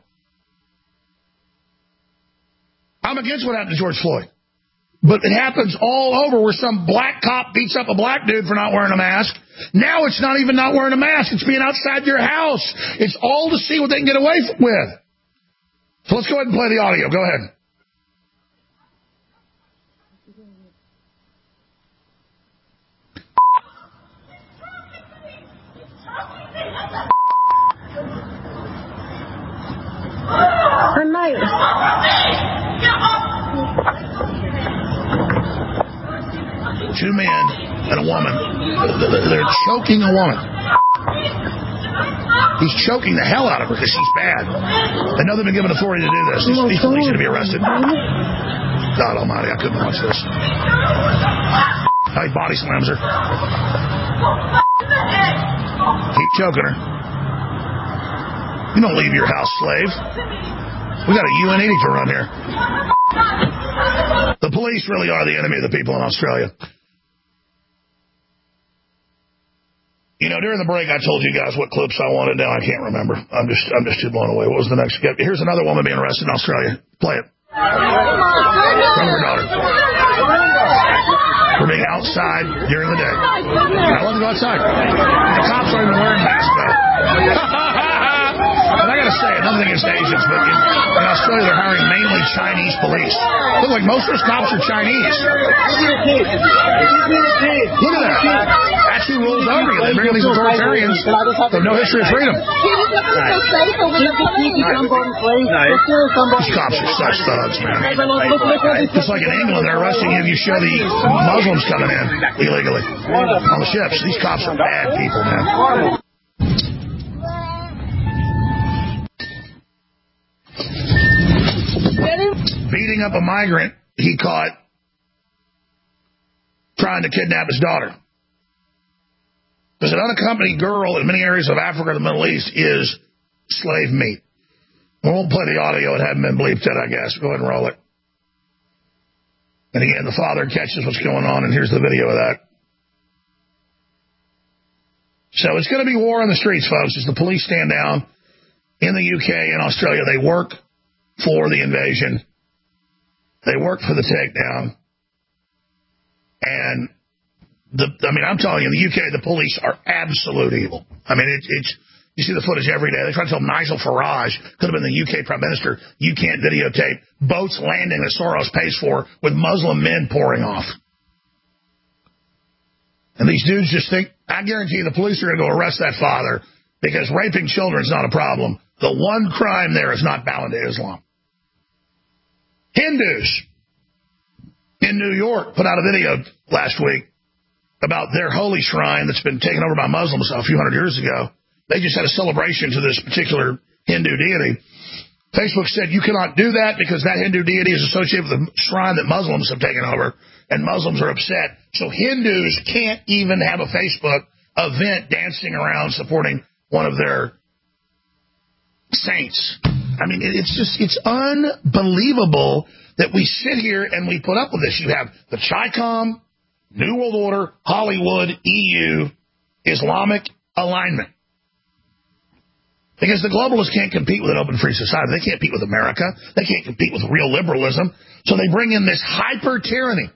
I'm against what happened to George Floyd. But it happens all over where some black cop beats up a black dude for not wearing a mask. Now it's not even not wearing a mask. It's being outside your house. It's all to see what they can get away with. So let's go ahead and play the audio. Go ahead. Two men and a woman. They're choking a woman. He's choking the hell out of her because she's bad. They know they've been given authority to do this. These, these police need to be arrested. God almighty, I couldn't watch this. How he body slams her. Keep choking her. You don't leave your house, slave. We got a U N eighty to run here. The police really are the enemy of the people in Australia. You know, during the break, I told you guys what clips I wanted. Now I can't remember. I'm just, I'm just too blown away. What was the next? Here's another woman being arrested in Australia. Play it. From her daughter. For being outside during the day. I want to go outside. The cops aren't even wearing masks though. And I got to say, nothing against Asians, but in, in Australia they're hiring mainly Chinese police. Look like most of those cops are Chinese. Look at that. Actually rules over you. They bring in these authoritarians who have no history of freedom. These cops are such thugs, man. Just like in England, they're arresting you if you show the Muslims coming in illegally on the ships. These cops are bad people, man. Beating up a migrant he caught trying to kidnap his daughter. Because an unaccompanied girl in many areas of Africa and the Middle East is slave meat. We won't play the audio. It hadn't been bleeped yet, I guess. Go ahead and roll it. And again, the father catches what's going on, and here's the video of that. So it's going to be war on the streets, folks, as the police stand down in the U K and Australia. They work for the invasion. They work for the takedown. And, the, I mean, I'm telling you, in the U K, the police are absolute evil. I mean, it, it's, you see the footage every day. They try to tell Nigel Farage, could have been the U K Prime Minister, you can't videotape boats landing that Soros pays for with Muslim men pouring off. And these dudes just think, I guarantee you the police are going to go arrest that father because raping children is not a problem. The one crime there is not bowing to Islam. Hindus in New York put out a video last week about their holy shrine that's been taken over by Muslims a few hundred years ago. They just had a celebration to this particular Hindu deity. Facebook said you cannot do that because that Hindu deity is associated with the shrine that Muslims have taken over, and Muslims are upset. So Hindus can't even have a Facebook event dancing around supporting one of their saints. I mean, it's just, it's unbelievable that we sit here and we put up with this. You have the Chi-Com, New World Order, Hollywood, E U, Islamic alignment. Because the globalists can't compete with an open free society. They can't compete with America. They can't compete with real liberalism. So they bring in this hyper tyranny.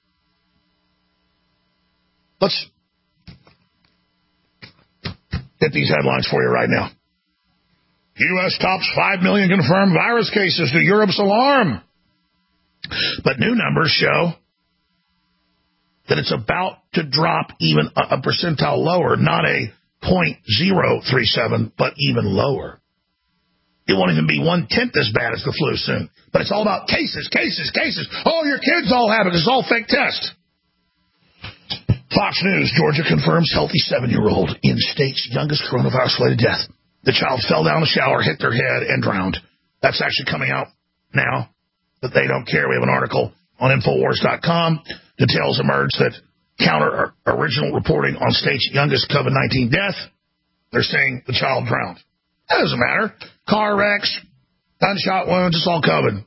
Let's get these headlines for you right now. U S tops five million confirmed virus cases to Europe's alarm. But new numbers show that it's about to drop even a, a percentile lower, not a zero point zero three seven, but even lower. It won't even be one-tenth as bad as the flu soon. But it's all about cases, cases, cases. Oh, your kids all have it. It's all fake tests. Fox News, Georgia confirms healthy seven-year-old in state's youngest coronavirus-related death. The child fell down the shower, hit their head, and drowned. That's actually coming out now, but they don't care. We have an article on Infowars dot com. Details emerge that counter original reporting on state's youngest COVID nineteen death. They're saying the child drowned. That doesn't matter. Car wrecks, gunshot wounds, it's all COVID.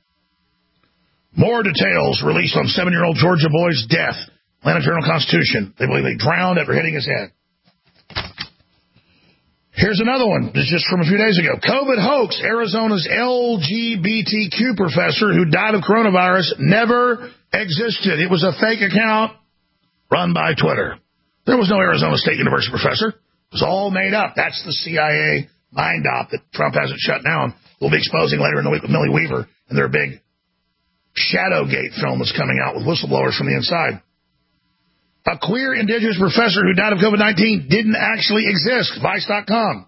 More details released on seven-year-old Georgia boy's death. Atlanta Journal-Constitution. They believe they drowned after hitting his head. Here's another one. This is just from a few days ago. COVID hoax. Arizona's L G B T Q professor who died of coronavirus never existed. It was a fake account run by Twitter. There was no Arizona State University professor. It was all made up. That's the C I A mind op that Trump hasn't shut down. We'll be exposing later in the week with Millie Weaver and their big Shadowgate film that's coming out with whistleblowers from the inside. A queer indigenous professor who died of COVID nineteen didn't actually exist. Vice dot com.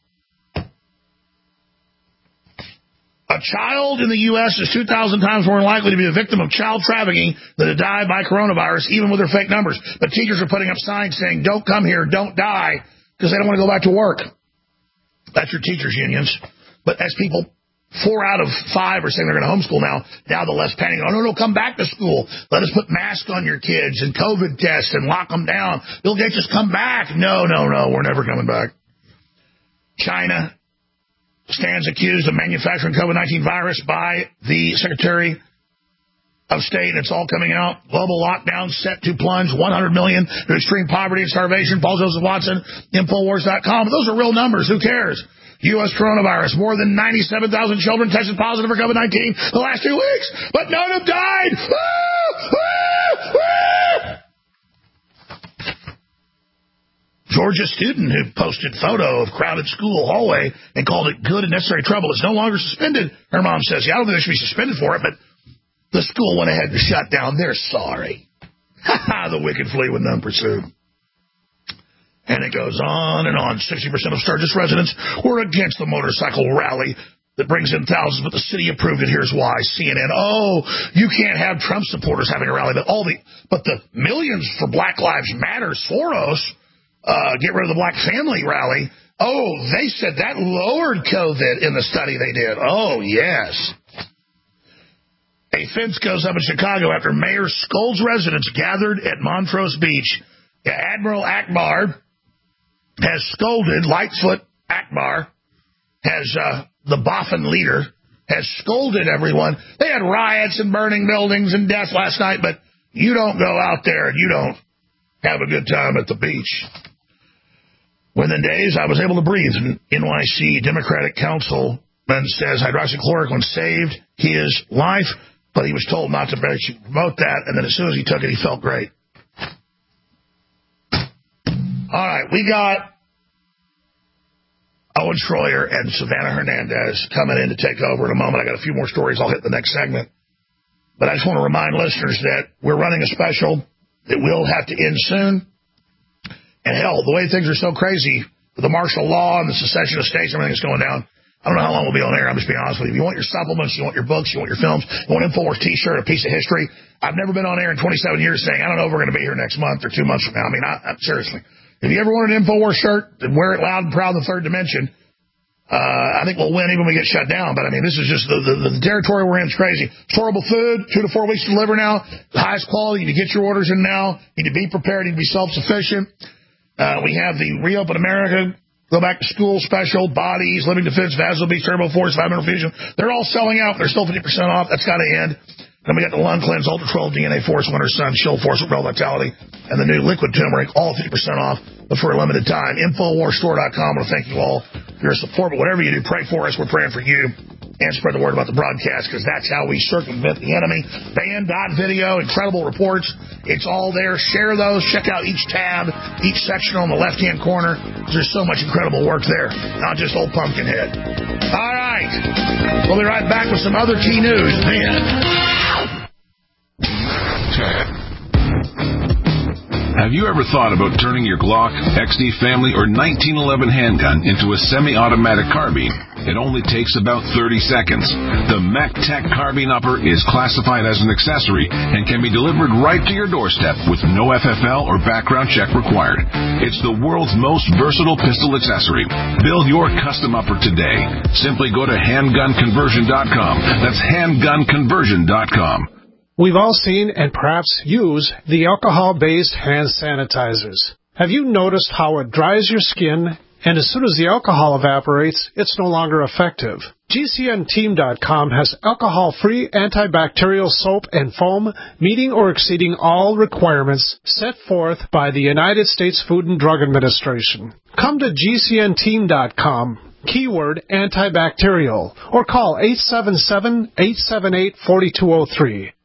A child in the U S is two thousand times more likely to be a victim of child trafficking than to die by coronavirus, even with their fake numbers. But teachers are putting up signs saying, don't come here, don't die, because they don't want to go back to work. That's your teachers' unions. But as people, four out of five are saying they're going to homeschool now, now the left's panicking. Oh, no, no, come back to school. Let us put masks on your kids and COVID tests and lock them down. Bill Gates, just come back. No, no, no, we're never coming back. China stands accused of manufacturing COVID nineteen virus by the Secretary of State. It's all coming out. Global lockdown set to plunge one hundred million to extreme poverty and starvation. Paul Joseph Watson, Infowars dot com. Those are real numbers. Who cares? U S coronavirus. More than ninety-seven thousand children tested positive for COVID nineteen the last two weeks, but none have died. Ah! Ah! Ah! Georgia student who posted photo of crowded school hallway and called it good and necessary trouble is no longer suspended. Her mom says, yeah, I don't think they should be suspended for it, but the school went ahead and shut down. They're sorry. The wicked flee when none pursued. And it goes on and on. sixty percent of Sturgis residents were against the motorcycle rally that brings in thousands, but the city approved it. Here's why. C N N. Oh, you can't have Trump supporters having a rally, but all the, but the millions for Black Lives Matter, Soros, Uh, get rid of the black family rally. Oh, they said that lowered COVID in the study they did. Oh, yes. A fence goes up in Chicago after Mayor scolds residents gathered at Montrose Beach. Yeah, Admiral Akbar has scolded, Lightfoot Akbar, has uh, the Boffin leader, has scolded everyone. They had riots and burning buildings and death last night, but you don't go out there and you don't have a good time at the beach. Within days, I was able to breathe. An N Y C Democratic councilman says hydroxychloroquine saved his life, but he was told not to promote that, and then as soon as he took it, he felt great. All right, we got Owen Schroyer and Savannah Hernandez coming in to take over in a moment. I got a few more stories. I'll hit the next segment. But I just want to remind listeners that we're running a special that will have to end soon. And hell, the way things are so crazy with the martial law and the secession of states, everything that's going down, I don't know how long we'll be on air. I'm just being honest with you. If you want your supplements, you want your books, you want your films, you want an InfoWars t-shirt, a piece of history. I've never been on air in twenty-seven years saying, I don't know if we're going to be here next month or two months from now. I mean, I, I, seriously. If you ever wanted an InfoWars shirt and wear it loud and proud in the third dimension, uh, I think we'll win even when we get shut down. But, I mean, this is just the, the, the territory we're in is crazy. Storable food, two to four weeks to deliver now. The highest quality. You need to get your orders in now. You need to be prepared. You need to be self-sufficient. Uh, we have the Reopen America, Go Back to School special, Bodies, Living Defense, Vaso Beach, Turbo Force, five hundred Fusion. They're all selling out. They're still fifty percent off. That's got to end. Then we got the Lung Cleanse, Ultra twelve, D N A Force, Winter Sun, Shield Force, Rebel Vitality, and the new Liquid Turmeric, all fifty percent off, but for a limited time. Infowars Store dot com. I want to thank you all for your support. But whatever you do, pray for us. We're praying for you. And spread the word about the broadcast, because that's how we circumvent the enemy. Band dot video, incredible reports. It's all there. Share those. Check out each tab, each section on the left-hand corner. There's so much incredible work there, not just old Pumpkinhead. All right. We'll be right back with some other key news then. Have you ever thought about turning your Glock, X D Family, or nineteen eleven handgun into a semi-automatic carbine? It only takes about thirty seconds. The MacTech Carbine Upper is classified as an accessory and can be delivered right to your doorstep with no F F L or background check required. It's the world's most versatile pistol accessory. Build your custom upper today. Simply go to handgun conversion dot com. That's handgun conversion dot com. We've all seen and perhaps use the alcohol-based hand sanitizers. Have you noticed how it dries your skin, and as soon as the alcohol evaporates, it's no longer effective? G C N team dot com has alcohol-free antibacterial soap and foam meeting or exceeding all requirements set forth by the United States Food and Drug Administration. Come to G C N team dot com, keyword antibacterial, or call eight seven seven, eight seven eight, four two zero three.